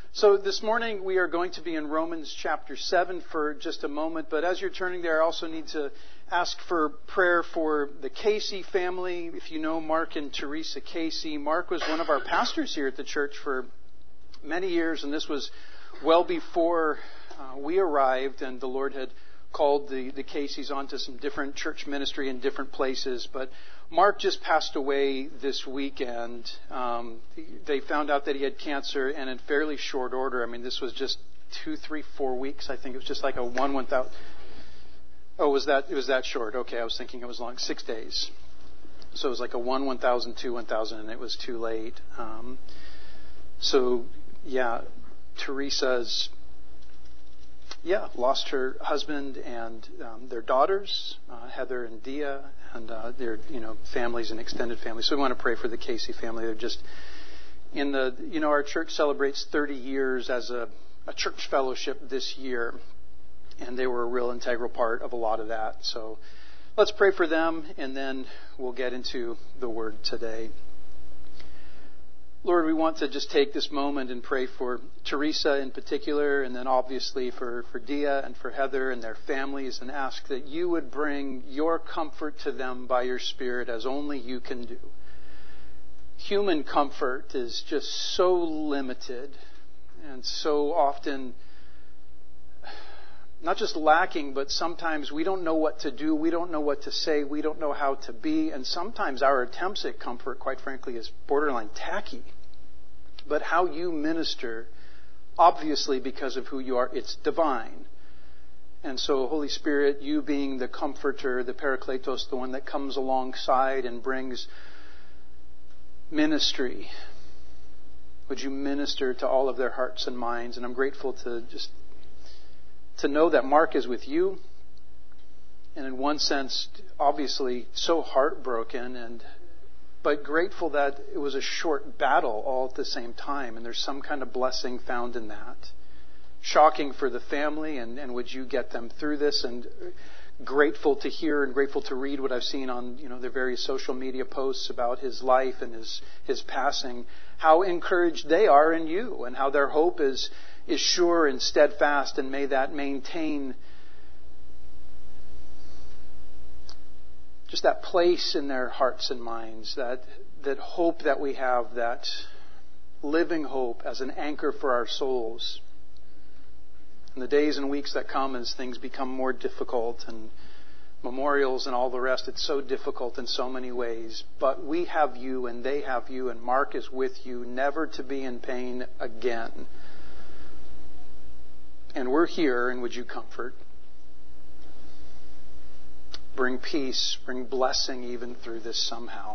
So this morning we are going to be in Romans chapter 7 for just a moment. But as you're turning there, I also need to ask for prayer for the Casey family. If you know Mark and Teresa Casey, Mark was one of our pastors here at the church for many years. And this was well before we arrived, and the Lord had called the Caseys onto some different church ministry in different places. But Mark just passed away this weekend. They found out that he had cancer, and in fairly short order. I mean, this was just 2, 3, 4 weeks. I think it was just like a 1,000. Oh, it was that short? Okay, I was thinking it was long. 6 days. So it was like a 1,000, 2, 1,000, and it was too late. Teresa's lost her husband and their daughters, Heather and Dia, and their families and extended families. So we want to pray for the Casey family. They're just in the our church celebrates 30 years as a church fellowship this year, and they were a real integral part of a lot of that. So let's pray for them, and then we'll get into the Word today. Lord, we want to just take this moment and pray for Teresa in particular, and then obviously for Dia and for Heather and their families, and ask that you would bring your comfort to them by your Spirit as only you can do. Human comfort is just so limited and so often not just lacking, but sometimes we don't know what to do, we don't know what to say, we don't know how to be, and sometimes our attempts at comfort, quite frankly, is borderline tacky. But how you minister, obviously because of who you are, it's divine. And so, Holy Spirit, you being the comforter, the Parakletos, the one that comes alongside and brings ministry, would you minister to all of their hearts and minds? And I'm grateful to know that Mark is with you, and in one sense, obviously so heartbroken, but grateful that it was a short battle all at the same time, and there's some kind of blessing found in that. Shocking for the family, and would you get them through this? And grateful to hear and grateful to read what I've seen on their various social media posts about his life and his passing. How encouraged they are in you, and how their hope is sure and steadfast, and may that maintain just that place in their hearts and minds, that hope that we have, that living hope as an anchor for our souls. In the days and weeks that come, as things become more difficult and memorials and all the rest, it's so difficult in so many ways. But we have you and they have you, and Mark is with you, never to be in pain again. And we're here, and would you comfort? Bring peace, bring blessing even through this somehow.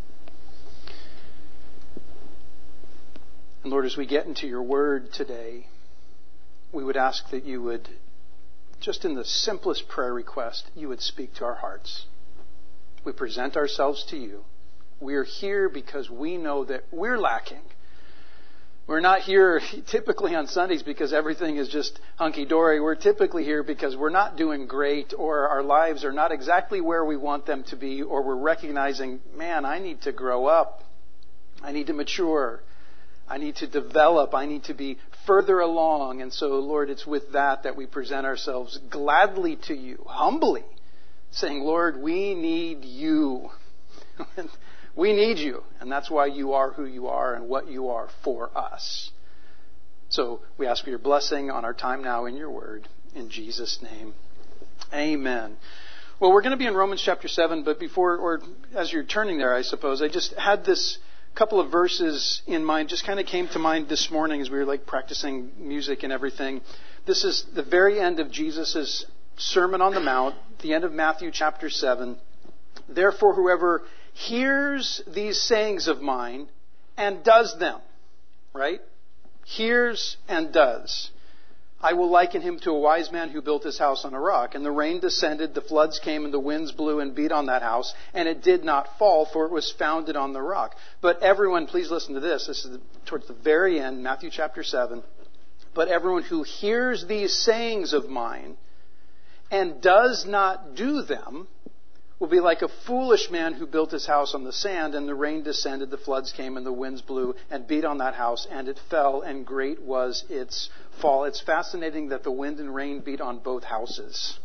And Lord, as we get into your word today, we would ask that you would, just in the simplest prayer request, you would speak to our hearts. We present ourselves to you. We are here because we know that we're lacking. We're not here typically on Sundays because everything is just hunky-dory. We're typically here because we're not doing great, or our lives are not exactly where we want them to be, or we're recognizing, man, I need to grow up. I need to mature. I need to develop. I need to be further along. And so, Lord, it's with that we present ourselves gladly to you, humbly, saying, Lord, we need you. We need you, and that's why you are who you are and what you are for us. So we ask for your blessing on our time now in your word. In Jesus' name, amen. Well, we're going to be in Romans chapter 7, but as you're turning there, I suppose, I just had this couple of verses in mind, just kind of came to mind this morning as we were practicing music and everything. This is the very end of Jesus' Sermon on the Mount, the end of Matthew chapter 7. Therefore, whoever hears these sayings of mine and does them, right? Hears and does. I will liken him to a wise man who built his house on a rock. And the rain descended, the floods came, and the winds blew and beat on that house. And it did not fall, for it was founded on the rock. But everyone, please listen to this. This is towards the very end, Matthew chapter 7. But everyone who hears these sayings of mine and does not do them will be like a foolish man who built his house on the sand, and the rain descended, the floods came, and the winds blew and beat on that house, and it fell, and great was its fall. It's fascinating that the wind and rain beat on both houses.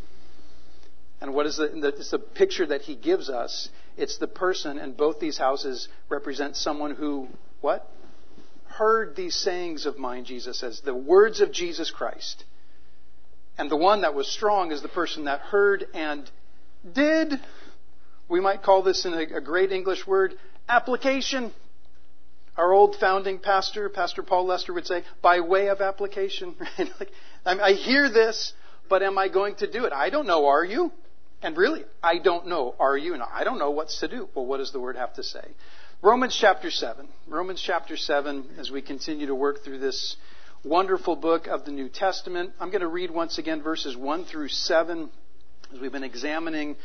And what is it's the picture that he gives us? It's the person, and both these houses represent someone who, what? Heard these sayings of mine, Jesus says, the words of Jesus Christ. And the one that was strong is the person that heard and did. We might call this in a great English word, application. Our old founding pastor, Pastor Paul Lester, would say, by way of application. Right? I hear this, but am I going to do it? I don't know, are you? And really, I don't know, are you? And I don't know what's to do. Well, what does the Word have to say? Romans chapter 7. Romans chapter 7, as we continue to work through this wonderful book of the New Testament. I'm going to read once again verses 1 through 7 as we've been examining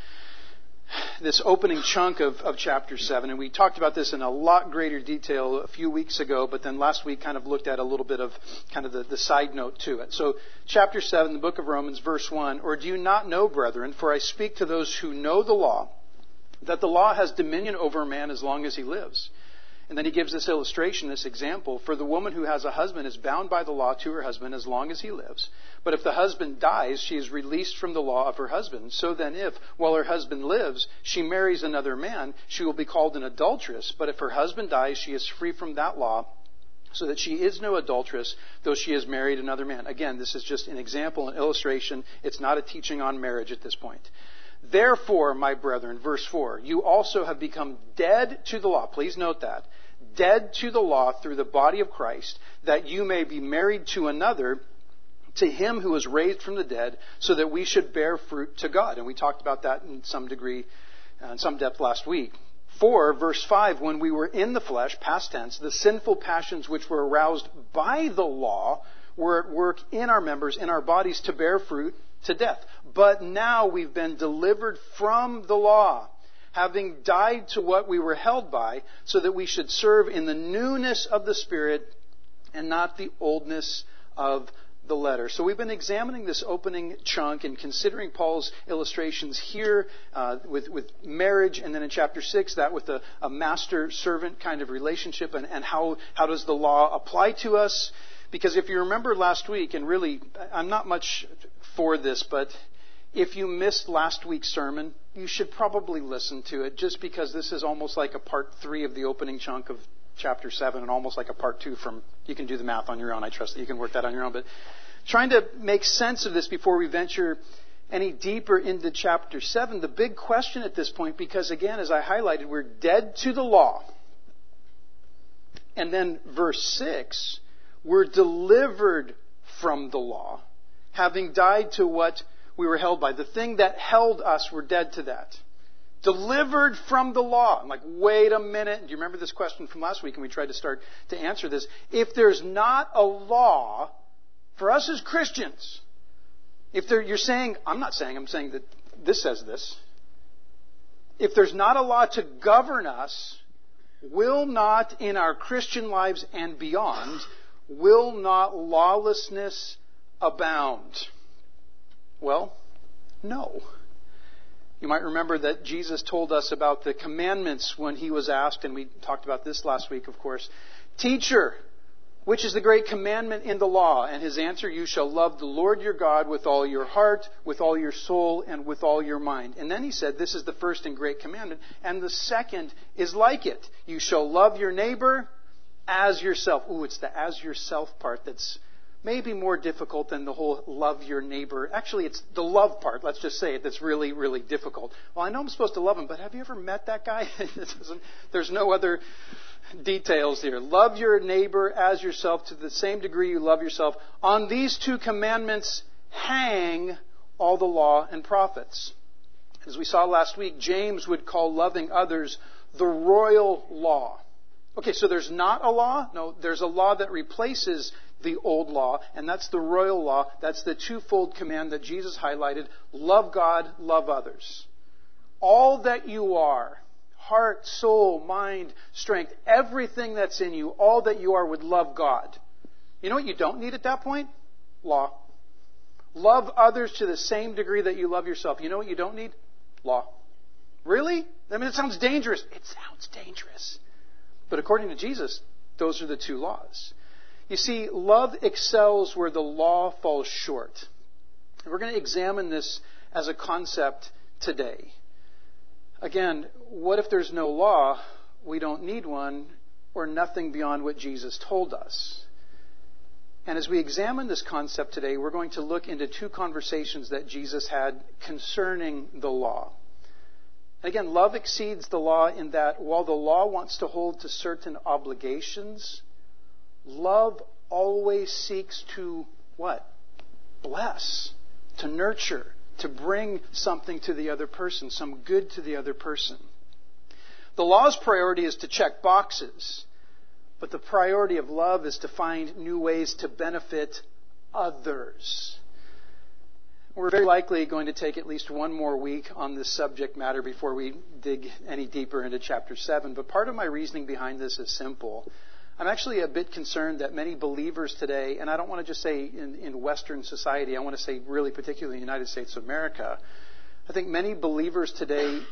this opening chunk of chapter 7. And we talked about this in a lot greater detail a few weeks ago, but then last week kind of looked at a little bit of kind of the side note to it. So chapter 7, the book of Romans, verse 1, or do you not know, brethren, for I speak to those who know the law, that the law has dominion over a man as long as he lives. And then he gives this illustration, this example. For the woman who has a husband is bound by the law to her husband as long as he lives. But if the husband dies, she is released from the law of her husband. So then if, while her husband lives, she marries another man, she will be called an adulteress. But if her husband dies, she is free from that law, so that she is no adulteress, though she has married another man. Again, this is just an example, an illustration. It's not a teaching on marriage at this point. Therefore, my brethren, verse 4, you also have become dead to the law. Please note that. Dead to the law through the body of Christ, that you may be married to another, to him who was raised from the dead, so that we should bear fruit to God. And we talked about that in some degree, in some depth last week. 4, verse 5, when we were in the flesh, past tense, the sinful passions which were aroused by the law were at work in our members, in our bodies, to bear fruit to death. But now we've been delivered from the law, having died to what we were held by, so that we should serve in the newness of the Spirit and not the oldness of the letter. So we've been examining this opening chunk and considering Paul's illustrations here with marriage, and then in chapter 6, that with a master-servant kind of relationship, and how does the law apply to us? Because if you remember last week, and really, I'm not much for this, but if you missed last week's sermon, you should probably listen to it, just because this is almost like a part 3 of the opening chunk of chapter 7, and almost like a part 2 from, you can do the math on your own. I trust that you can work that on your own. But trying to make sense of this before we venture any deeper into chapter 7, the big question at this point, because again, as I highlighted, we're dead to the law. And then verse 6, we're delivered from the law, having died to what we were held by. The thing that held us, we're dead to that. Delivered from the law. I'm like, wait a minute. Do you remember this question from last week? And we tried to start to answer this. If there's not a law for us as Christians, you're saying, I'm saying that this says this. If there's not a law to govern us, will not in our Christian lives and beyond, will not lawlessness abound? Well, no. You might remember that Jesus told us about the commandments when he was asked, and we talked about this last week, of course, Teacher, which is the great commandment in the law? And his answer, you shall love the Lord your God with all your heart, with all your soul, and with all your mind. And then he said, this is the first and great commandment, and the second is like it. You shall love your neighbor as yourself. Ooh, it's the as yourself part that's maybe more difficult than the whole love your neighbor. Actually, it's the love part, let's just say it, that's really, really difficult. Well, I know I'm supposed to love him, but have you ever met that guy? There's no other details here. Love your neighbor as yourself to the same degree you love yourself. On these 2 commandments hang all the law and prophets. As we saw last week, James would call loving others the royal law. Okay, so there's not a law? No, there's a law that replaces the old law, and that's the royal law. That's the twofold command that Jesus highlighted. Love God, love others. All that you are, heart, soul, mind, strength, everything that's in you, all that you are would love God. You know what you don't need at that point? Law. Love others to the same degree that you love yourself. You know what you don't need? Law. Really? I mean, it sounds dangerous. It sounds dangerous. But according to Jesus, those are the two laws. You see, love excels where the law falls short. And we're going to examine this as a concept today. Again, what if there's no law? We don't need one, or nothing beyond what Jesus told us. And as we examine this concept today, we're going to look into two conversations that Jesus had concerning the law. Again, love exceeds the law in that while the law wants to hold to certain obligations, love always seeks to what? Bless, to nurture, to bring something to the other person, some good to the other person. The law's priority is to check boxes, but the priority of love is to find new ways to benefit others. We're very likely going to take at least one more week on this subject matter before we dig any deeper into chapter 7. But part of my reasoning behind this is simple. I'm actually a bit concerned that many believers today, and I don't want to just say in Western society, I want to say really particularly in the United States of America, I think many believers today,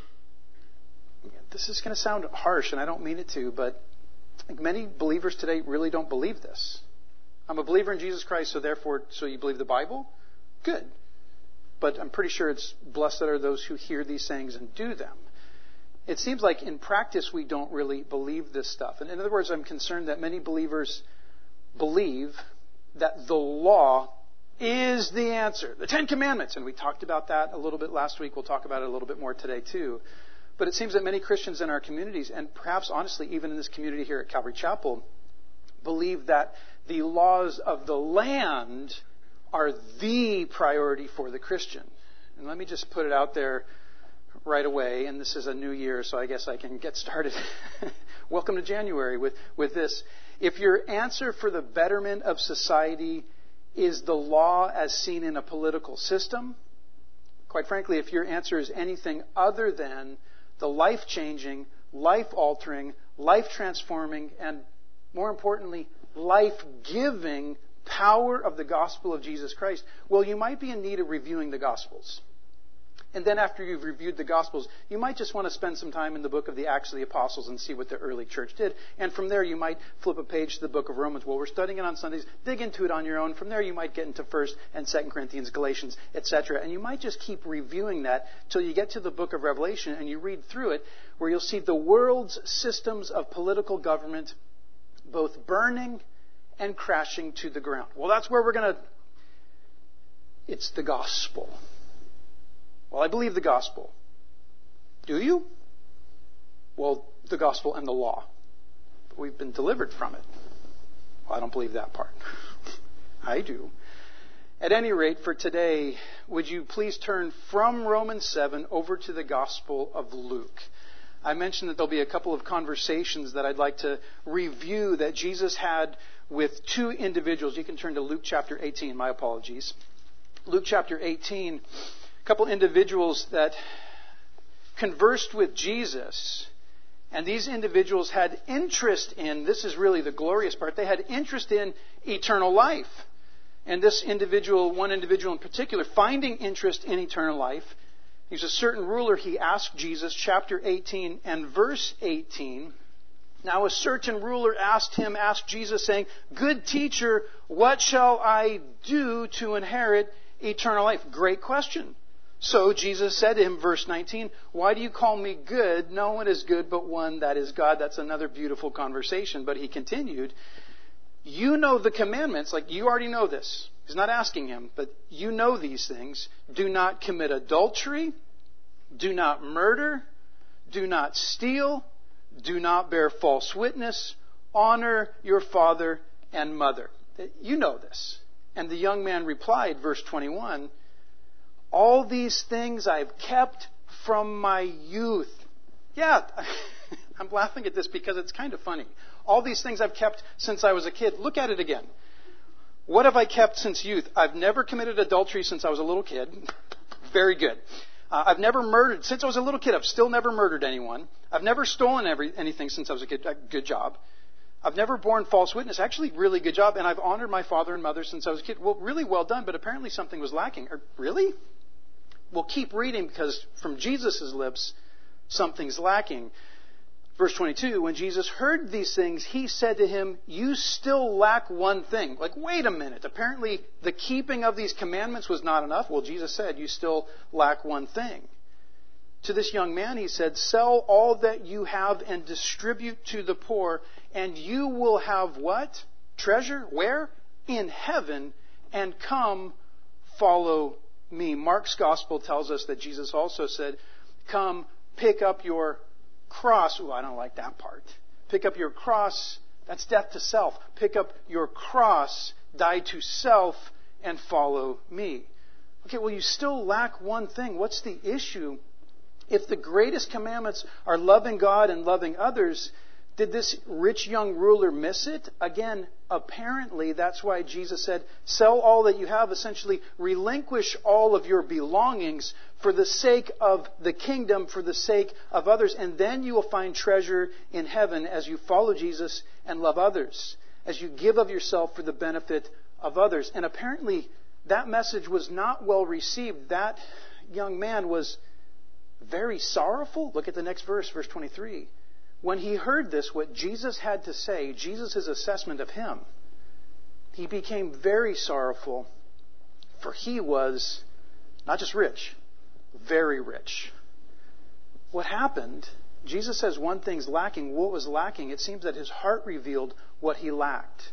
this is going to sound harsh and I don't mean it to, but I think many believers today really don't believe this. I'm a believer in Jesus Christ, so you believe the Bible? Good. But I'm pretty sure it's blessed are those who hear these sayings and do them. It seems like in practice we don't really believe this stuff. And in other words, I'm concerned that many believers believe that the law is the answer. The Ten Commandments. And we talked about that a little bit last week. We'll talk about it a little bit more today too. But it seems that many Christians in our communities, and perhaps honestly even in this community here at Calvary Chapel, believe that the laws of the land are the priority for the Christian. And let me just put it out there right away, and this is a new year, so I guess I can get started. Welcome to January with this. If your answer for the betterment of society is the law as seen in a political system, quite frankly, if your answer is anything other than the life-changing, life-altering, life-transforming, and more importantly, life-giving power of the gospel of Jesus Christ, well, you might be in need of reviewing the Gospels. And then after you've reviewed the Gospels, you might just want to spend some time in the book of the Acts of the Apostles and see what the early church did. And from there, you might flip a page to the book of Romans. Well, we're studying it on Sundays. Dig into it on your own. From there, you might get into 1st and 2nd Corinthians, Galatians, etc. And you might just keep reviewing that till you get to the book of Revelation and you read through it, where you'll see the world's systems of political government both burning and crashing to the ground. Well, that's where we're going to... It's the gospel. Well, I believe the gospel. Do you? Well, the gospel and the law. But we've been delivered from it. Well, I don't believe that part. I do. At any rate, for today, would you please turn from Romans 7 over to the Gospel of Luke? I mentioned that there'll be a couple of conversations that I'd like to review that Jesus had with two individuals. You can turn to Luke chapter 18. My apologies. Luke chapter 18. A couple individuals that conversed with Jesus. And these individuals had interest in, this is really the glorious part, they had interest in eternal life. And this individual, one individual in particular, finding interest in eternal life, he's a certain ruler. He asked Jesus, chapter 18 and verse 18. Now a certain ruler asked Jesus, saying, "Good teacher, what shall I do to inherit eternal life?" Great question. So Jesus said to him, verse 19, "Why do you call me good? No one is good but one, that is God." That's another beautiful conversation. But he continued, "You know the commandments," like you already know this. He's not asking him, but you know these things. "Do not commit adultery. Do not murder. Do not steal. Do not bear false witness. Honor your father and mother." You know this. And the young man replied, verse 21, "All these things I've kept from my youth." Yeah, I'm laughing at this because it's kind of funny. All these things I've kept since I was a kid. Look at it again. What have I kept since youth? I've never committed adultery since I was a little kid. Very good. I've never murdered. Since I was a little kid, I've still never murdered anyone. I've never stolen anything since I was a kid. Good job. I've never borne false witness. Actually, really good job. And I've honored my father and mother since I was a kid. Well, really well done, but apparently something was lacking. Really? We'll keep reading because from Jesus' lips, Something's lacking. Verse 22, when Jesus heard these things, he said to him, you still lack one thing. Like, wait a minute. Apparently, the keeping of these commandments was not enough. Well, Jesus said, you still lack one thing. To this young man, he said, sell all that you have and distribute to the poor, and you will have what? Treasure? Where? In heaven, and come follow me. Mark's gospel tells us that Jesus also said, come pick up your cross. Ooh, I don't like that part. Pick up your cross. That's death to self. Pick up your cross, die to self, and follow me. Okay, well, you still lack one thing. What's the issue? If the greatest commandments are loving God and loving others, did this rich young ruler miss it? Again, apparently, that's why Jesus said, sell all that you have, essentially relinquish all of your belongings for the sake of the kingdom, for the sake of others, and then you will find treasure in heaven as you follow Jesus and love others, as you give of yourself for the benefit of others. And apparently, that message was not well received. That young man was very sorrowful. Look at the next verse, verse 23. When he heard this, what Jesus had to say, Jesus' assessment of him, he became very sorrowful, for he was not just rich, very rich. What happened? Jesus says one thing's lacking. What was lacking? It seems that his heart revealed what he lacked.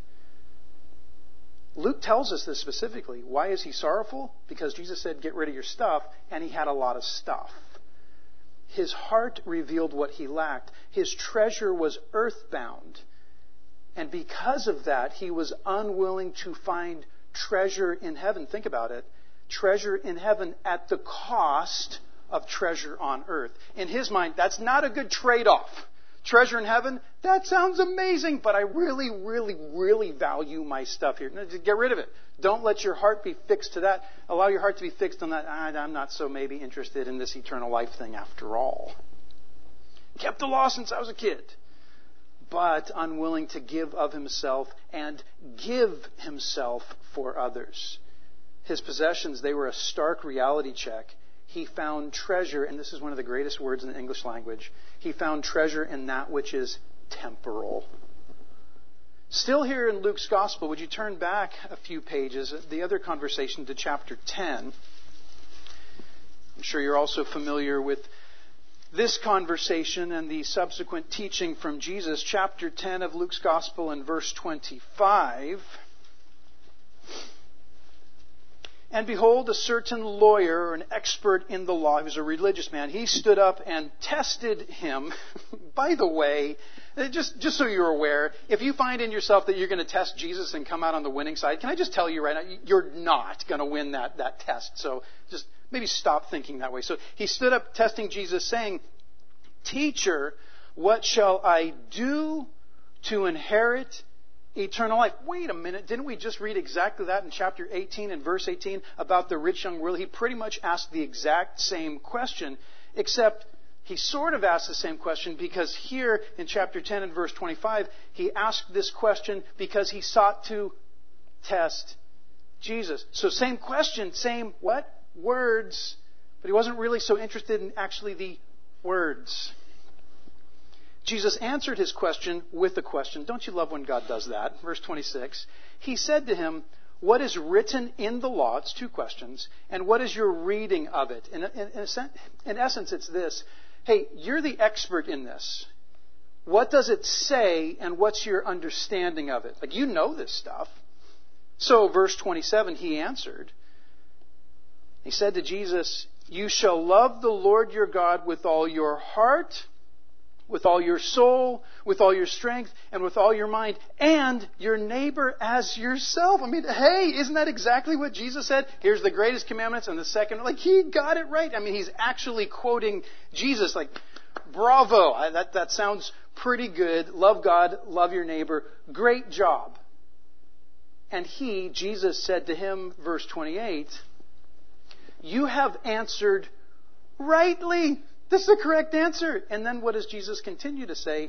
Luke tells us this specifically. Why is he sorrowful? Because Jesus said, get rid of your stuff, and he had a lot of stuff. His heart revealed what he lacked. His treasure was earthbound. And because of that, he was unwilling to find treasure in heaven. Think about it. Treasure in heaven at the cost of treasure on earth. In his mind, that's not a good trade-off. Treasure in heaven, that sounds amazing, but I really, really, really value my stuff here. No, get rid of it. Don't let your heart be fixed to that. Allow your heart to be fixed on that. I'm not so maybe interested in this eternal life thing after all. Kept the law since I was a kid, but unwilling to give of himself and give himself for others. His possessions, they were a stark reality check. He found treasure, and this is one of the greatest words in the English language. He found treasure in that which is temporal. Still here in Luke's Gospel, would you turn back a few pages, the other conversation, to chapter 10. I'm sure you're also familiar with this conversation and the subsequent teaching from Jesus. Chapter 10 of Luke's Gospel and verse 25. And behold, a certain lawyer, or an expert in the law, he was a religious man, he stood up and tested him. By the way, just so you're aware, if you find in yourself that you're going to test Jesus and come out on the winning side, can I just tell you right now, you're not going to win that test. So just maybe stop thinking that way. So he stood up testing Jesus, saying, Teacher, what shall I do to inherit eternal life? Wait a minute, didn't we just read exactly that in chapter 18 and verse 18 about the rich young ruler? He pretty much asked the exact same question, except he sort of asked the same question because here in chapter 10 and verse 25, he asked this question because he sought to test Jesus. So same question, same what? Words. But he wasn't really so interested in actually the words. Jesus answered his question with a question. Don't you love when God does that? Verse 26. He said to him, what is written in the law? It's two questions. And what is your reading of it? In essence, it's this. Hey, you're the expert in this. What does it say and what's your understanding of it? Like, you know this stuff. So, verse 27, he answered. He said to Jesus, you shall love the Lord your God with all your heart, with all your soul, with all your strength, and with all your mind, and your neighbor as yourself. I mean, hey, isn't that exactly what Jesus said? Here's the greatest commandments, and the second, like, he got it right. I mean, he's actually quoting Jesus, like, bravo, that sounds pretty good. Love God, love your neighbor. Great job. And Jesus said to him, verse 28, you have answered rightly. This is the correct answer. And then what does Jesus continue to say?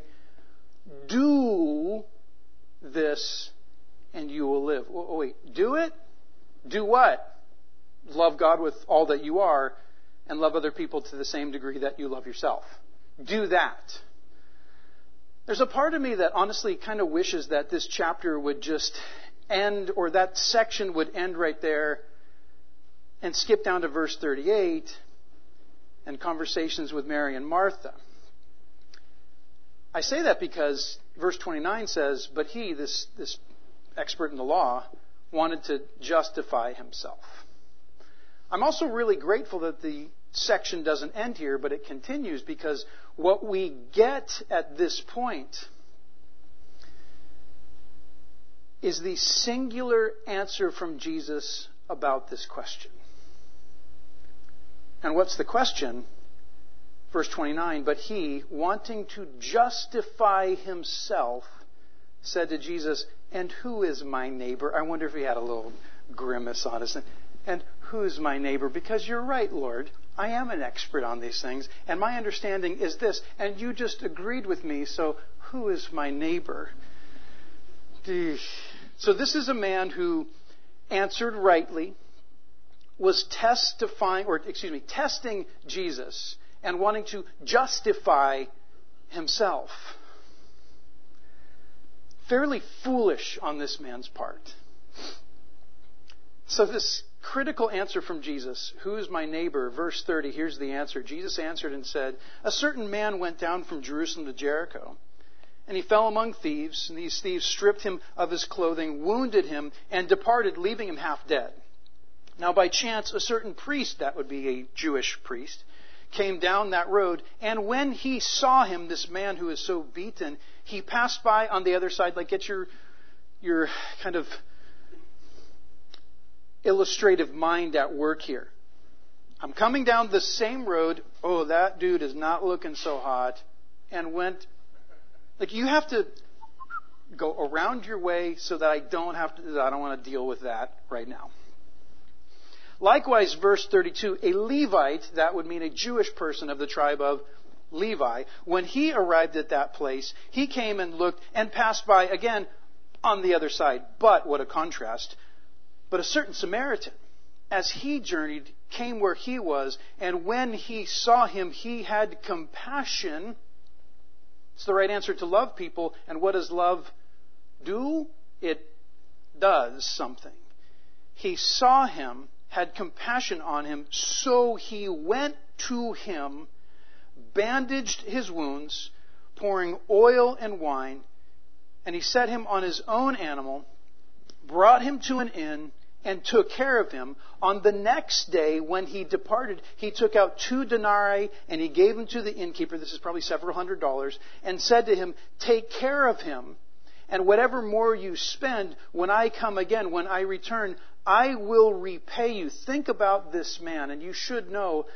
Do this and you will live. Oh, wait, do it? Do what? Love God with all that you are and love other people to the same degree that you love yourself. do that. There's a part of me that honestly kind of wishes that this chapter would just end, or that section would end right there and skip down to verse 38 and conversations with Mary and Martha. I say that because verse 29 says, but he, this expert in the law, wanted to justify himself. I'm also really grateful that the section doesn't end here, but it continues, because what we get at this point is the singular answer from Jesus about this question. And what's the question? Verse 29, but he, wanting to justify himself, said to Jesus, and who is my neighbor? I wonder if he had a little grimace on his. And who is my neighbor? Because you're right, Lord. I am an expert on these things, and my understanding is this, and you just agreed with me, so who is my neighbor? So this is a man who answered rightly, was testing Jesus and wanting to justify himself. Fairly foolish on this man's part. So this critical answer from Jesus, who is my neighbor? Verse 30, here's the answer. Jesus answered and said, a certain man went down from Jerusalem to Jericho, and he fell among thieves, and these thieves stripped him of his clothing, wounded him, and departed, leaving him half dead. Now by chance, a certain priest, that would be a Jewish priest, came down that road, and when he saw him, this man who is so beaten, he passed by on the other side. Like, get your kind of illustrative mind at work here. I'm coming down the same road. Oh, that dude is not looking so hot. And went, like, you have to go around your way so that I don't want to deal with that right now. Likewise, verse 32, a Levite, that would mean a Jewish person of the tribe of Levi, when he arrived at that place, he came and looked and passed by again on the other side. But, what a contrast, but a certain Samaritan, as he journeyed, came where he was, and when he saw him, he had compassion. It's the right answer to love people. And what does love do? It does something. He saw him, had compassion on him, so he went to him, bandaged his wounds, pouring oil and wine, and he set him on his own animal, brought him to an inn, and took care of him. On the next day, when he departed, he took out 2 denarii, and he gave them to the innkeeper, this is probably several $100s, and said to him, take care of him, and whatever more you spend, when I come again, when I return, I will repay you. Think about this man, and you should know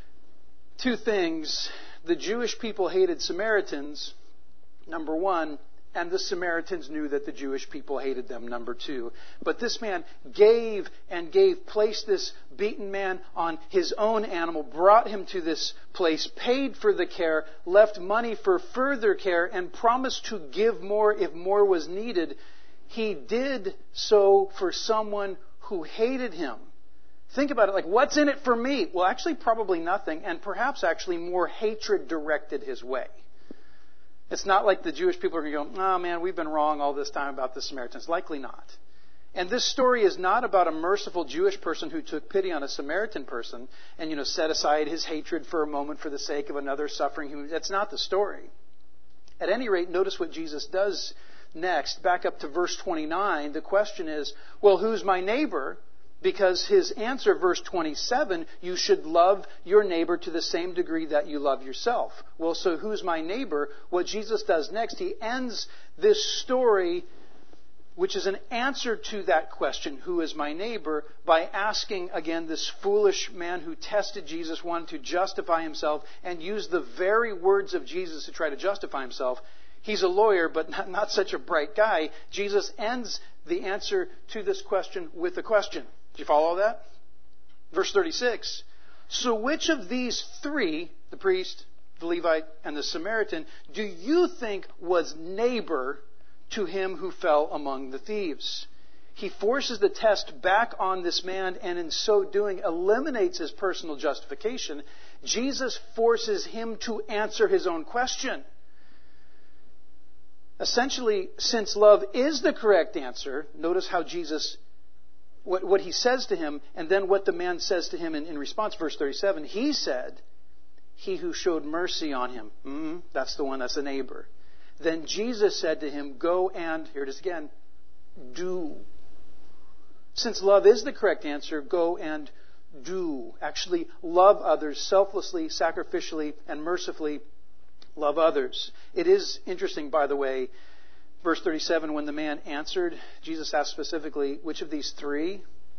2 things. The Jewish people hated Samaritans, number 1, and the Samaritans knew that the Jewish people hated them, number 2. But this man gave, placed this beaten man on his own animal, brought him to this place, paid for the care, left money for further care, and promised to give more if more was needed. He did so for someone who hated him. Think about it, like, what's in it for me? Well, actually, probably nothing, and perhaps actually more hatred directed his way. It's not like the Jewish people are going to go, oh man, we've been wrong all this time about the Samaritans. Likely not. And this story is not about a merciful Jewish person who took pity on a Samaritan person and, set aside his hatred for a moment for the sake of another suffering human. That's not the story. At any rate, notice what Jesus does next. Back up to verse 29. The question is, well, who's my neighbor? Because his answer, verse 27, you should love your neighbor to the same degree that you love yourself. Well, so who's my neighbor? What Jesus does next, he ends this story, which is an answer to that question, who is my neighbor, by asking again this foolish man who tested Jesus, wanted to justify himself, and used the very words of Jesus to try to justify himself. He's a lawyer, but not such a bright guy. Jesus ends the answer to this question with a question. Do you follow that? Verse 36. So which of these 3, the priest, the Levite, and the Samaritan, do you think was neighbor to him who fell among the thieves? He forces the test back on this man, and in so doing eliminates his personal justification. Jesus forces him to answer his own question. Essentially, since love is the correct answer, notice how Jesus, what he says to him, and then what the man says to him in response, verse 37. He said, he who showed mercy on him. That's the one, that's the neighbor. Then Jesus said to him, go and, here it is again, do. Since love is the correct answer, go and do. Actually, love others selflessly, sacrificially, and mercifully. Love others. It is interesting, by the way, verse 37, when the man answered, Jesus asked specifically, which of these three?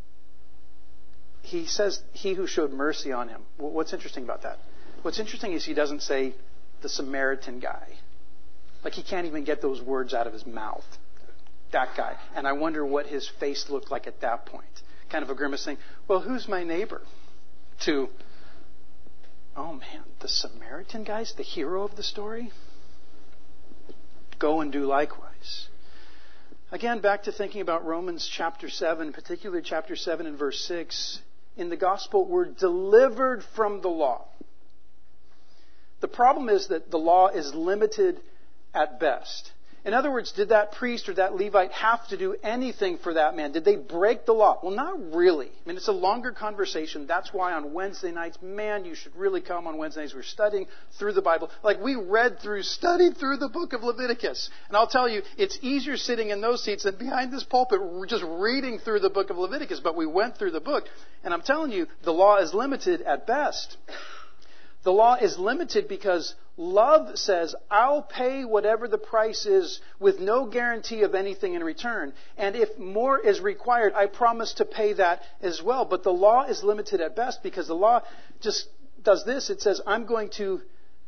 He says, he who showed mercy on him. What's interesting about that? What's interesting is he doesn't say the Samaritan guy. Like he can't even get those words out of his mouth. That guy. And I wonder what his face looked like at that point. Kind of a grimace saying, well, who's my neighbor? To, oh man, the Samaritan guy's the hero of the story? Go and do likewise. Again, back to thinking about Romans chapter 7, particularly chapter 7 and verse 6. In the gospel, we're delivered from the law. The problem is that the law is limited at best. In other words, did that priest or that Levite have to do anything for that man? Did they break the law? Well, not really. I mean, it's a longer conversation. That's why on Wednesday nights, man, you should really come on Wednesday nights. We're studying through the Bible. Like we studied through the book of Leviticus. And I'll tell you, it's easier sitting in those seats than behind this pulpit just reading through the book of Leviticus. But we went through the book. And I'm telling you, the law is limited at best. The law is limited because love says, I'll pay whatever the price is with no guarantee of anything in return. And if more is required, I promise to pay that as well. But the law is limited at best because the law just does this. It says, I'm going to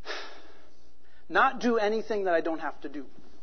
not do anything that I don't have to do.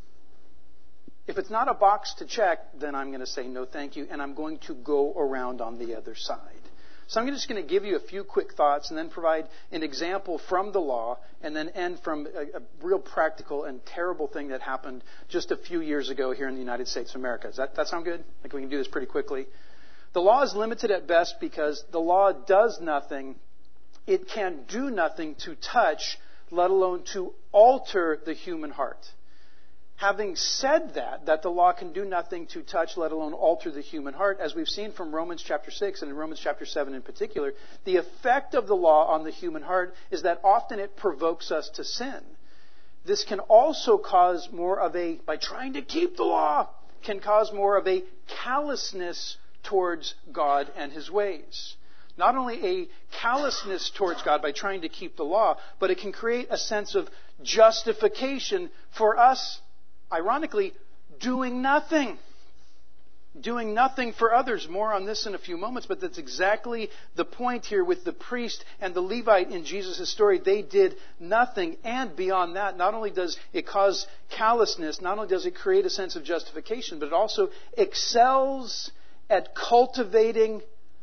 If it's not a box to check, then I'm going to say no thank you, and I'm going to go around on the other side. So I'm just going to give you a few quick thoughts and then provide an example from the law and then end from a real practical and terrible thing that happened just a few years ago here in the United States of America. Does that sound good? Like we can do this pretty quickly. The law is limited at best because the law does nothing. It can do nothing to touch, let alone to alter the human heart. Having said that the law can do nothing to touch, let alone alter the human heart, as we've seen from Romans chapter 6 and in Romans chapter 7 in particular, the effect of the law on the human heart is that often it provokes us to sin. This can also cause more of by trying to keep the law, can cause more of a callousness towards God and His ways. Not only a callousness towards God by trying to keep the law, but it can create a sense of justification for us, ironically, doing nothing. Doing nothing for others. More on this in a few moments, but that's exactly the point here with the priest and the Levite in Jesus' story. They did nothing. And beyond that, not only does it cause callousness, not only does it create a sense of justification, but it also excels at cultivating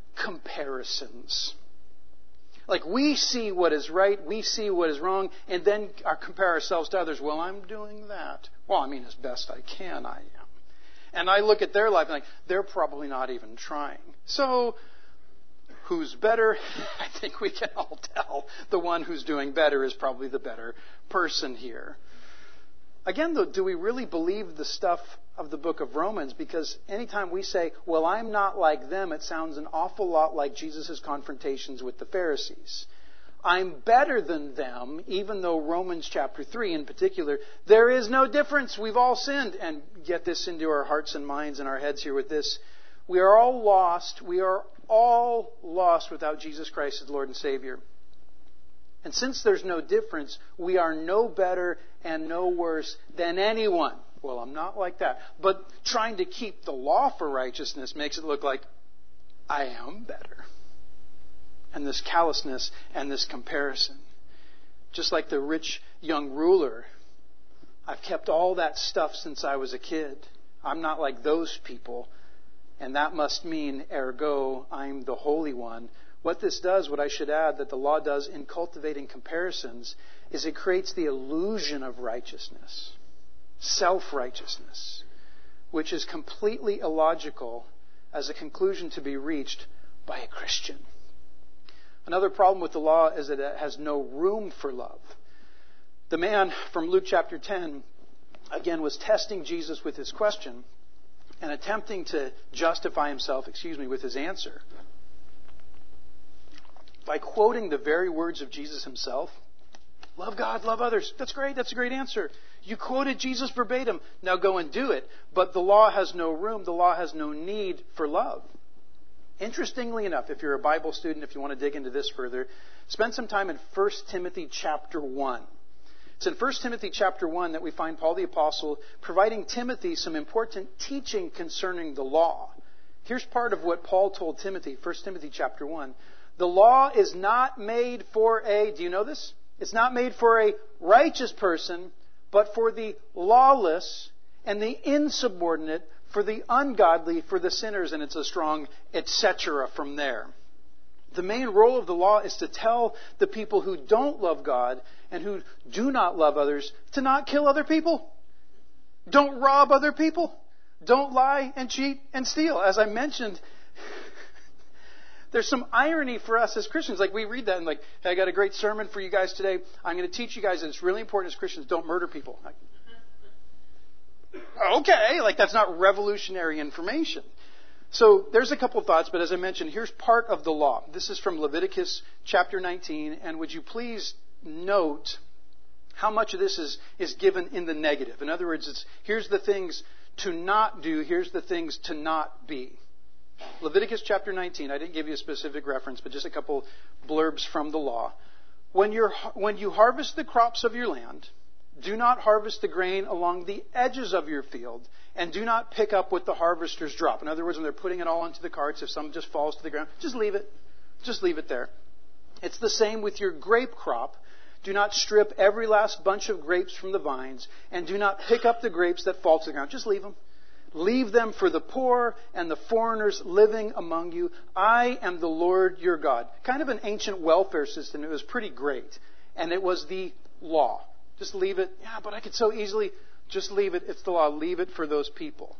comparisons. Like we see what is right, we see what is wrong, and then compare ourselves to others. Well, I'm doing that. Well, I mean, as best I can, I am. And I look at their life and they're probably not even trying. So, who's better? I think we can all tell the one who's doing better is probably the better person here. Again, though, do we really believe the stuff of the book of Romans? Because anytime we say, well, I'm not like them, it sounds an awful lot like Jesus' confrontations with the Pharisees. I'm better than them, even though Romans chapter 3 in particular, there is no difference. We've all sinned. And get this into our hearts and minds and our heads here with this. We are all lost. We are all lost without Jesus Christ as Lord and Savior. And since there's no difference, we are no better and no worse than anyone. Well, I'm not like that. But trying to keep the law for righteousness makes it look like I am better. And this callousness and this comparison. Just like the rich young ruler. I've kept all that stuff since I was a kid. I'm not like those people. And that must mean, ergo, I'm the Holy One. What this does, what I should add, that the law does in cultivating comparisons, is it creates the illusion of righteousness. Self-righteousness. Which is completely illogical as a conclusion to be reached by a Christian. Another problem with the law is that it has no room for love. The man from Luke chapter 10, again, was testing Jesus with his question and attempting to justify himself, with his answer by quoting the very words of Jesus himself. Love God, love others. That's great. That's a great answer. You quoted Jesus verbatim. Now go and do it. But the law has no room. The law has no need for love. Interestingly enough, if you're a Bible student, if you want to dig into this further, spend some time in 1 Timothy chapter 1. It's in 1 Timothy chapter 1 that we find Paul the Apostle providing Timothy some important teaching concerning the law. Here's part of what Paul told Timothy, 1 Timothy chapter 1. The law is not made for do you know this? It's not made for a righteous person, but for the lawless and the insubordinate, for the ungodly, for the sinners, and it's a strong etc. from there. The main role of the law is to tell the people who don't love God and who do not love others to not kill other people. Don't rob other people. Don't lie and cheat and steal. As I mentioned, there's some irony for us as Christians. Like we read that and hey, I got a great sermon for you guys today. I'm going to teach you guys that it's really important as Christians, don't murder people. Okay, that's not revolutionary information. So there's a couple of thoughts, but as I mentioned, here's part of the law. This is from Leviticus chapter 19, and would you please note how much of this is given in the negative. In other words, here's the things to not do, here's the things to not be. Leviticus chapter 19, I didn't give you a specific reference, but just a couple blurbs from the law. When you harvest the crops of your land, do not harvest the grain along the edges of your field, and do not pick up what the harvesters drop. In other words, when they're putting it all into the carts, if some just falls to the ground, just leave it. Just leave it there. It's the same with your grape crop. Do not strip every last bunch of grapes from the vines, and do not pick up the grapes that fall to the ground. Just leave them. Leave them for the poor and the foreigners living among you. I am the Lord your God. Kind of an ancient welfare system. It was pretty great. And it was the law. Just leave it. Yeah, but I could so easily just leave it. It's the law. Leave it for those people.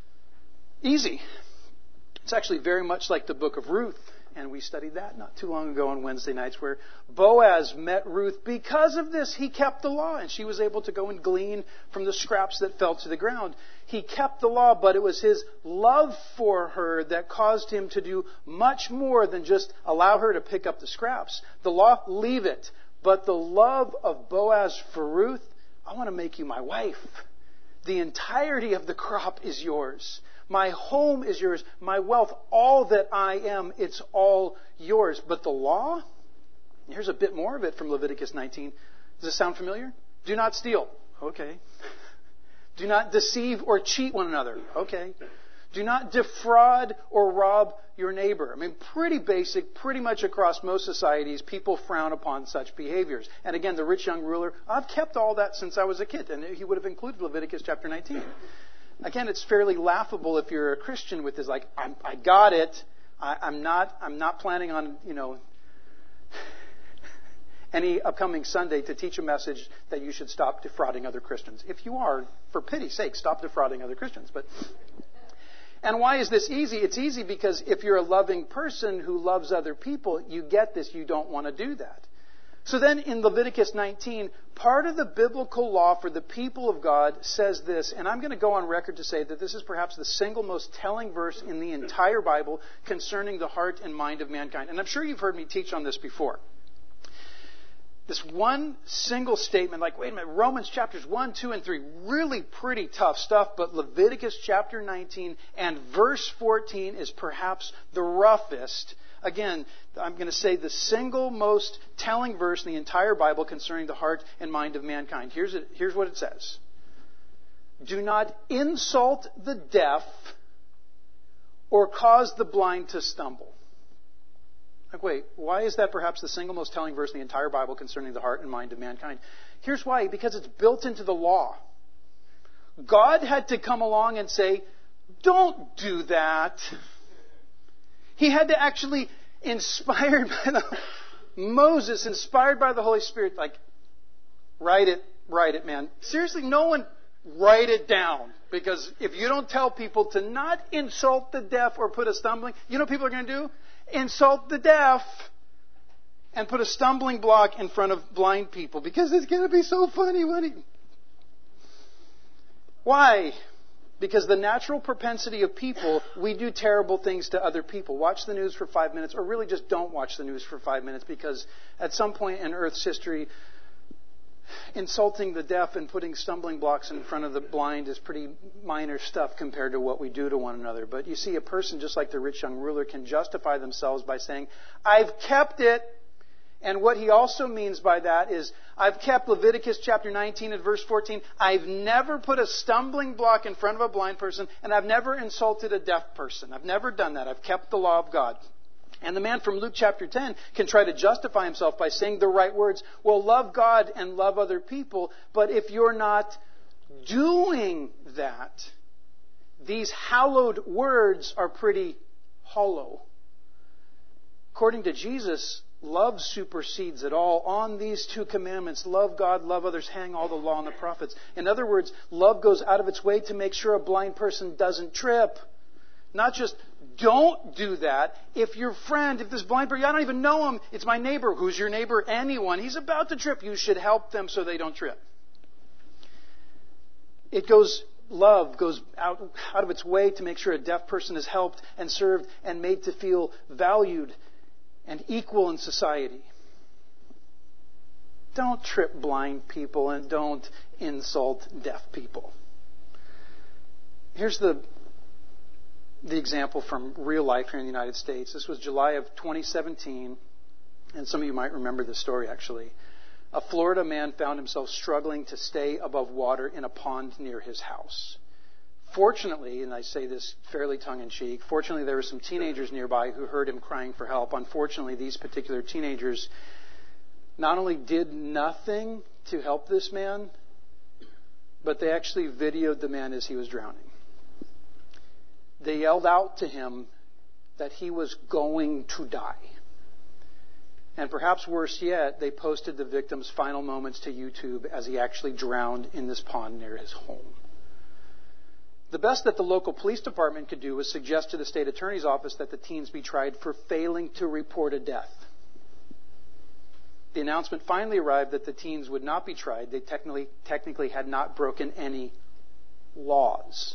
Easy. It's actually very much like the book of Ruth. And we studied that not too long ago on Wednesday nights, where Boaz met Ruth. Because of this, he kept the law, and she was able to go and glean from the scraps that fell to the ground. He kept the law, but it was his love for her that caused him to do much more than just allow her to pick up the scraps. The law, leave it. But the love of Boaz for Ruth, I want to make you my wife. The entirety of the crop is yours. My home is yours. My wealth, all that I am, it's all yours. But the law? Here's a bit more of it from Leviticus 19. Does this sound familiar? Do not steal. Okay. Do not deceive or cheat one another. Okay. Do not defraud or rob your neighbor. I mean, pretty basic, pretty much across most societies, people frown upon such behaviors. And again, the rich young ruler, I've kept all that since I was a kid. And he would have included Leviticus chapter 19. Again, it's fairly laughable if you're a Christian with this, I got it. I'm not planning on, any upcoming Sunday to teach a message that you should stop defrauding other Christians. If you are, for pity's sake, stop defrauding other Christians. And why is this easy? It's easy because if you're a loving person who loves other people, you get this. You don't want to do that. So then in Leviticus 19, part of the biblical law for the people of God says this, and I'm going to go on record to say that this is perhaps the single most telling verse in the entire Bible concerning the heart and mind of mankind. And I'm sure you've heard me teach on this before. This one single statement, wait a minute, Romans chapters 1, 2, and 3, really pretty tough stuff, but Leviticus chapter 19 and verse 14 is perhaps the roughest. Again, I'm going to say the single most telling verse in the entire Bible concerning the heart and mind of mankind. Here's what it says. Do not insult the deaf or cause the blind to stumble. Wait, why is that perhaps the single most telling verse in the entire Bible concerning the heart and mind of mankind? Here's why. Because it's built into the law. God had to come along and say, don't do that. He had to actually, Moses, inspired by the Holy Spirit, write it, man. Seriously, no one write it down. Because if you don't tell people to not insult the deaf or put a stumbling, you know what people are going to do? Insult the deaf. and put a stumbling block in front of blind people because it's going to be so funny. Why? Because the natural propensity of people, we do terrible things to other people. Watch the news for 5 minutes, or really just don't watch the news for 5 minutes, because at some point in Earth's history, insulting the deaf and putting stumbling blocks in front of the blind is pretty minor stuff compared to what we do to one another. But you see, a person just like the rich young ruler can justify themselves by saying, I've kept it. And what he also means by that is, I've kept Leviticus chapter 19 and verse 14. I've never put a stumbling block in front of a blind person, and I've never insulted a deaf person. I've never done that. I've kept the law of God. And the man from Luke chapter 10 can try to justify himself by saying the right words. Well, love God and love other people. But if you're not doing that, these hallowed words are pretty hollow. According to Jesus, love supersedes it all. On these two commandments, love God, love others, hang all the law and the prophets. In other words, love goes out of its way to make sure a blind person doesn't trip. Not just don't do that. If your friend, if this blind person, I don't even know him, it's my neighbor. Who's your neighbor? Anyone. He's about to trip. You should help them so they don't trip. Love goes out of its way to make sure a deaf person is helped and served and made to feel valued and equal in society. Don't trip blind people and don't insult deaf people. Here's the example from real life here in the United States. This was July of 2017, and some of you might remember this story actually. A Florida man found himself struggling to stay above water in a pond near his house. Fortunately, and I say this fairly tongue-in-cheek, fortunately there were some teenagers nearby who heard him crying for help. Unfortunately, these particular teenagers not only did nothing to help this man, but they actually videoed the man as he was drowning. They yelled out to him that he was going to die. And perhaps worse yet, they posted the victim's final moments to YouTube as he actually drowned in this pond near his home. The best that the local police department could do was suggest to the state attorney's office that the teens be tried for failing to report a death. The announcement finally arrived that the teens would not be tried. They technically had not broken any laws.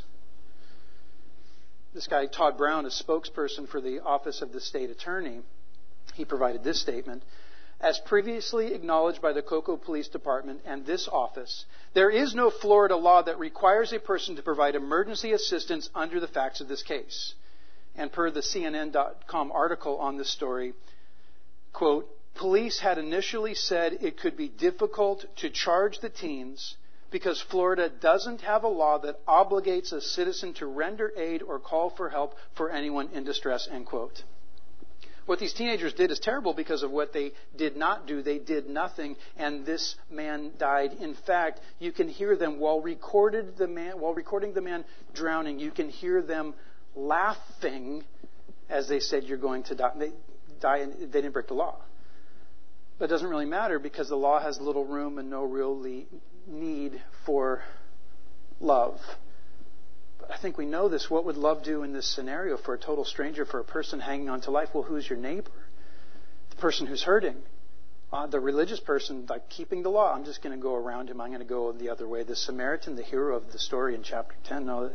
This guy, Todd Brown, a spokesperson for the office of the state attorney, he provided this statement. As previously acknowledged by the Cocoa Police Department and this office, there is no Florida law that requires a person to provide emergency assistance under the facts of this case. And per the CNN.com article on this story, quote, police had initially said it could be difficult to charge the teens because Florida doesn't have a law that obligates a citizen to render aid or call for help for anyone in distress, end quote. What these teenagers did is terrible because of what they did not do. They did nothing, and this man died. In fact, you can hear them while recording the man drowning. You can hear them laughing as they said, "You're going to die." And they didn't break the law, but it doesn't really matter because the law has little room and no real need for love. I think we know this. What would love do in this scenario for a total stranger, for a person hanging on to life? Well, who's your neighbor? The person who's hurting. The religious person, like keeping the law. I'm just going to go around him. I'm going to go the other way. The Samaritan, the hero of the story in chapter 10, no,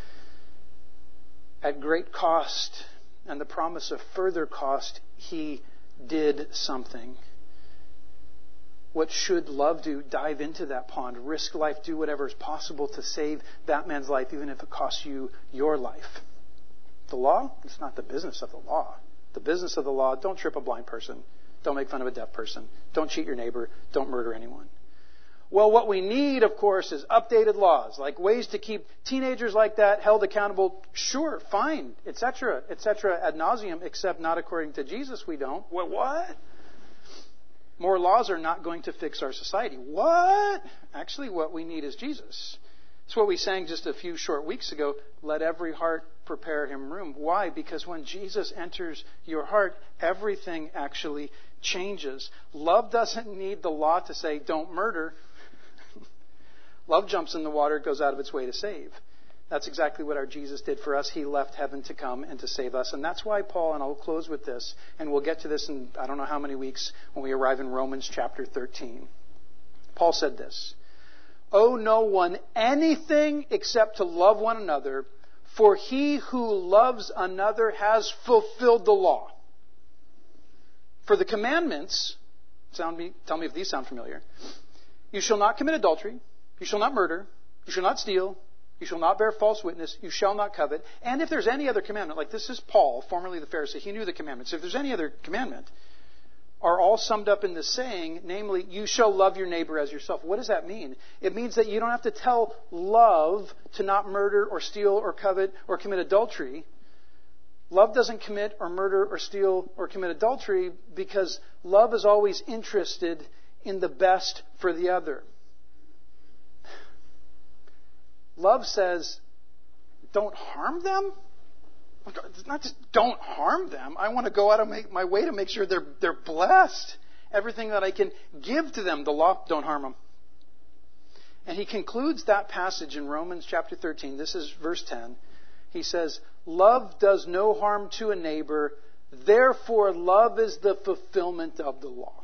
at great cost and the promise of further cost, he did something. What should love do? Dive into that pond, risk life, do whatever is possible to save that man's life, even if it costs you your life. The law? It's not the business of the law. The business of the law, don't trip a blind person. Don't make fun of a deaf person. Don't cheat your neighbor. Don't murder anyone. Well, what we need, of course, is updated laws, like ways to keep teenagers like that held accountable. Sure, fine, etc., ad nauseum, except not according to Jesus, we don't. What? More laws are not going to fix our society. What? Actually, what we need is Jesus. It's what we sang just a few short weeks ago. Let every heart prepare him room. Why? Because when Jesus enters your heart, everything actually changes. Love doesn't need the law to say, don't murder. Love jumps in the water, goes out of its way to save. That's exactly what our Jesus did for us. He left heaven to come and to save us. And that's why Paul, and I'll close with this, and we'll get to this in I don't know how many weeks when we arrive in Romans chapter 13. Paul said this, "Owe no one anything except to love one another, for he who loves another has fulfilled the law. For the commandments," tell me if these sound familiar, "you shall not commit adultery, you shall not murder, you shall not steal, you shall not bear false witness, you shall not covet." And if there's any other commandment, like this is Paul, formerly the Pharisee, he knew the commandments. If there's any other commandment, are all summed up in the saying, namely, you shall love your neighbor as yourself. What does that mean? It means that you don't have to tell love to not murder or steal or covet or commit adultery. Love doesn't commit or murder or steal or commit adultery because love is always interested in the best for the other. Love says, don't harm them. It's not just don't harm them. I want to go out and make my way to make sure they're blessed. Everything that I can give to them, the law, don't harm them. And he concludes that passage in Romans chapter 13. This is verse 10. He says, "Love does no harm to a neighbor. Therefore, love is the fulfillment of the law."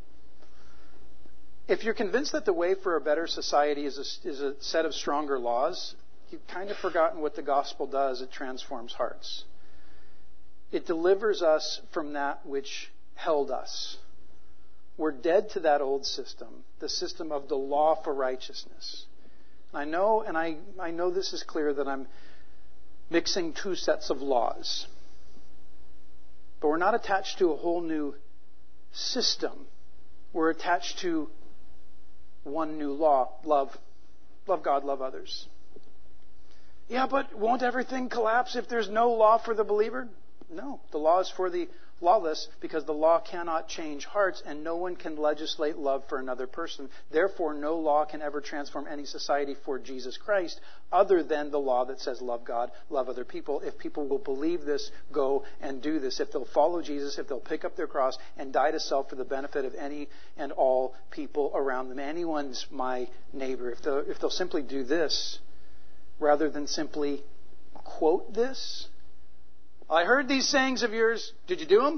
If you're convinced that the way for a better society is a set of stronger laws, you've kind of forgotten what the gospel does. It transforms hearts. It delivers us from that which held us. We're dead to that old system, the system of the law for righteousness. I know this is clear that I'm mixing two sets of laws. But we're not attached to a whole new system. We're attached to one new law. Love. Love God, love others. Yeah, but won't everything collapse if there's no law for the believer? No. The law is for the lawless because the law cannot change hearts and no one can legislate love for another person. Therefore, no law can ever transform any society for Jesus Christ other than the law that says love God, love other people. If people will believe this, go and do this. If they'll follow Jesus, if they'll pick up their cross and die to self for the benefit of any and all people around them. Anyone's my neighbor. If they'll simply do this, rather than simply quote this. I heard these sayings of yours. Did you do them?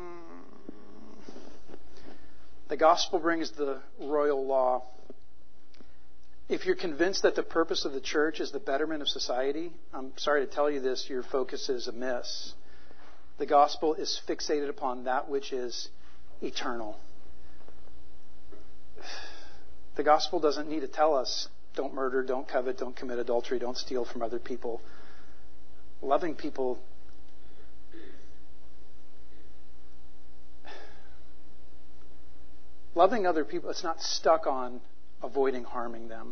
The gospel brings the royal law. If you're convinced that the purpose of the church is the betterment of society, I'm sorry to tell you this, your focus is amiss. The gospel is fixated upon that which is eternal. The gospel doesn't need to tell us, don't murder, don't covet, don't commit adultery, don't steal from other people. Loving people loving other people, it's not stuck on avoiding harming them.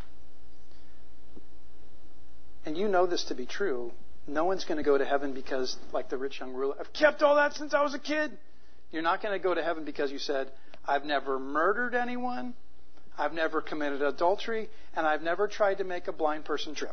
And you know this to be true. No one's going to go to heaven because, like the rich young ruler, I've kept all that since I was a kid. You're not going to go to heaven because you said, I've never murdered anyone, I've never committed adultery, and I've never tried to make a blind person trip.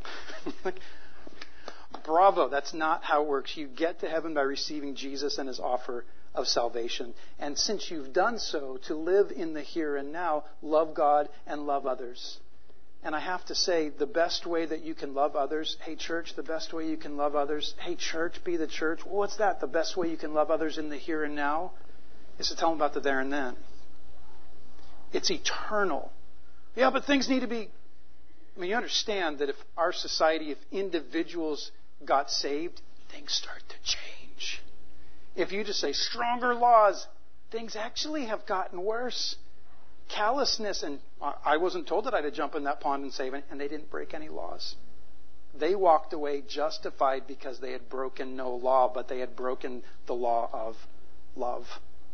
Bravo, that's not how it works. You get to heaven by receiving Jesus and His offer of salvation. And since you've done so, to live in the here and now, love God and love others. And I have to say, the best way that you can love others, hey church, the best way you can love others, hey church, be the church. What's that? The best way you can love others in the here and now is to tell them about the there and then. It's eternal. Yeah, but things need to be... you understand that if our society, if individuals got saved, things start to change. If you just say stronger laws, things actually have gotten worse. Callousness, and I wasn't told that I had to jump in that pond and save it, and they didn't break any laws. They walked away justified because they had broken no law, but they had broken the law of love.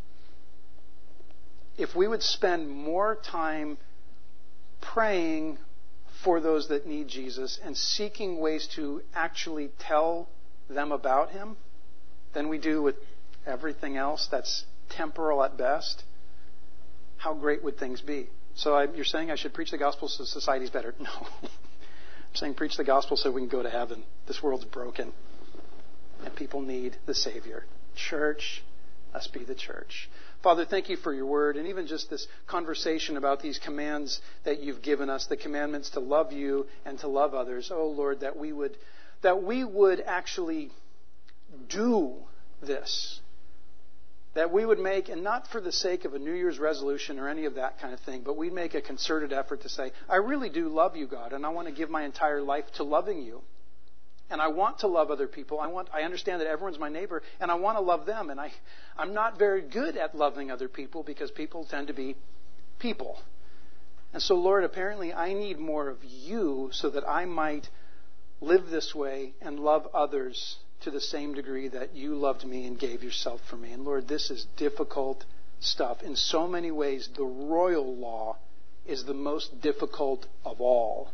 If we would spend more time praying for those that need Jesus and seeking ways to actually tell them about Him than we do with everything else that's temporal at best, how great would things be? So you're saying I should preach the gospel so society's better? No. I'm saying preach the gospel so we can go to heaven. This world's broken. And people need the Savior. Church, let's be the church. Father, thank you for your word, and even just this conversation about these commands that you've given us, the commandments to love you and to love others. Oh, Lord, that we would actually do this. That we would make, and not for the sake of a New Year's resolution or any of that kind of thing, but we'd make a concerted effort to say, I really do love you, God, and I want to give my entire life to loving you. And I want to love other people. I understand that everyone's my neighbor, and I want to love them. And I'm not very good at loving other people because people tend to be people. And so, Lord, apparently I need more of you so that I might live this way and love others to the same degree that you loved me and gave yourself for me. And Lord, this is difficult stuff. In so many ways, the royal law is the most difficult of all.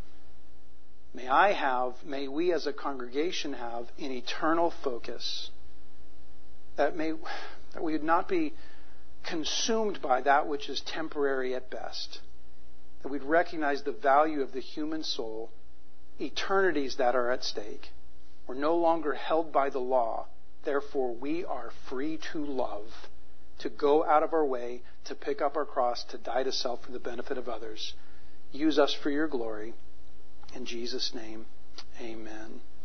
May we as a congregation have an eternal focus. That we would not be consumed by that which is temporary at best. That we'd recognize the value of the human soul, eternities that are at stake. We're no longer held by the law. Therefore, we are free to love, to go out of our way, to pick up our cross, to die to self for the benefit of others. Use us for your glory. In Jesus' name, amen.